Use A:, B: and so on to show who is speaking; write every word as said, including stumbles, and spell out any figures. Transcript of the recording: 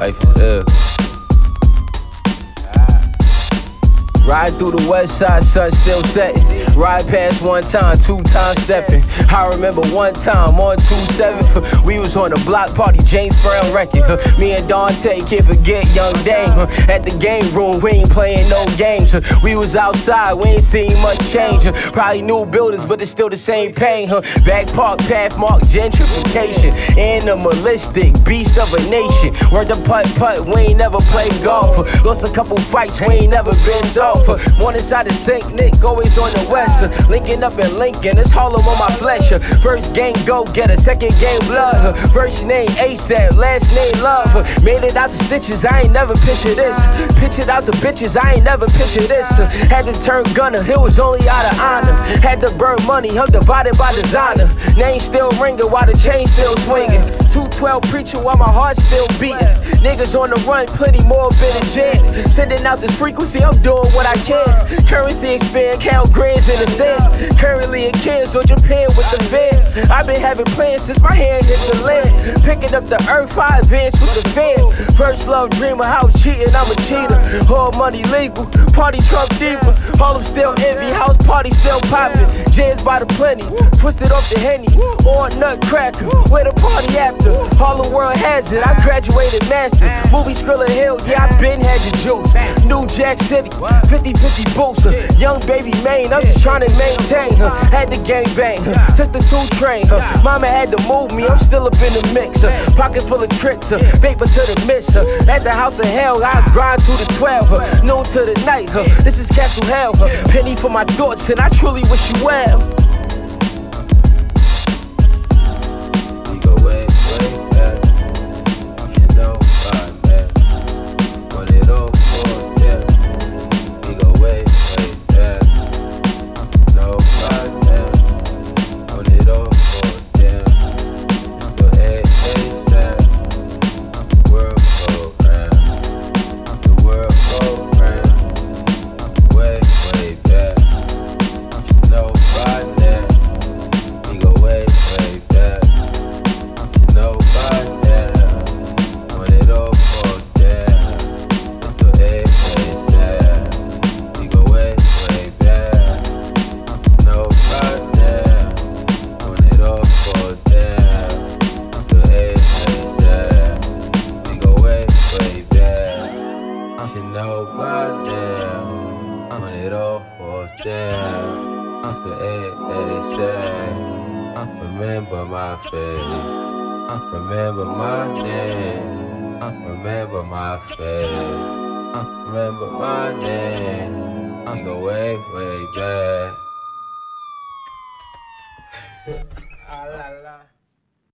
A: Life is ill. Ride through the west side, sun still setting. Ride past one time, two times stepping. I remember one time on two seven, we was on a block party, James Brown record. Me and Dante, can't forget Young Dame. At the game room, we ain't playing no games. We was outside, we ain't seen much change. Probably new buildings, but it's still the same pain. Back park, path mark, gentrification. Animalistic, beast of a nation. Word the putt putt, we ain't never played golf. Lost a couple fights, we ain't never been soft. Morning side of Saint Nick, always on the west. Linking up in Lincoln, it's Harlem on my flesh. First game go getter, second game blood. First name ASAP, last name Love. Made it out the stitches, I ain't never picture this. Pictured out the bitches, I ain't never picture this. Had to turn gunner, it was only out of honor. Had to burn money, I'm divided by designer. Name still ringing while the chain still swinging. two twelve preaching while my heart still beating. Niggas on the run, plenty more been in jail. Sending out this frequency, I'm doing what I can. Currency expand, count grands in the sand. Currently in Cairns or Japan with the Fed. I've been having plans since my hand hit the land. Picking up the earth, I advance with the fan. First love dreamer, house cheating, I'm a cheater. All money legal, party Trump diva. Harlem still envy, house party still popping. Jams by the plenty, twisted off the Henny. Or nutcracker, where the party after. Harlem world has it, I graduated master. Movie Skrilla Hill, yeah, I been had the juice. New Jack City, fifty fifty boots. Young baby Maine, I'm just trying to maintain. Huh. Had the gang bang, huh. Took the two train. Huh. Mama had to move me, I'm still up in the mix. Huh. Pocket full of tricks, huh. Vapor to the mist. Huh. At the house of hell, I grind to the twelve. Huh. Noon to the night, huh. This is Castle Hell. Huh. Penny for my thoughts, and I truly wish you well. We go way, way back. You know, right, man. Run it all for, yeah. We go way, way back. No, right, man. Run it all for, yeah. The A A sad. World program. The world program. Way, way back. You know, right, man. We go way, way back. You know, right, man. Run it all for, yeah. The A A sad. We go way, way back. No, right, man. Run it all for, yeah. The A A sad. We go way, way back. You know, right, man. Run it all for, yeah. The A A sad. Remember my face. Remember my name. Remember my face. Remember my name. We go way, way back. Ah, la, la.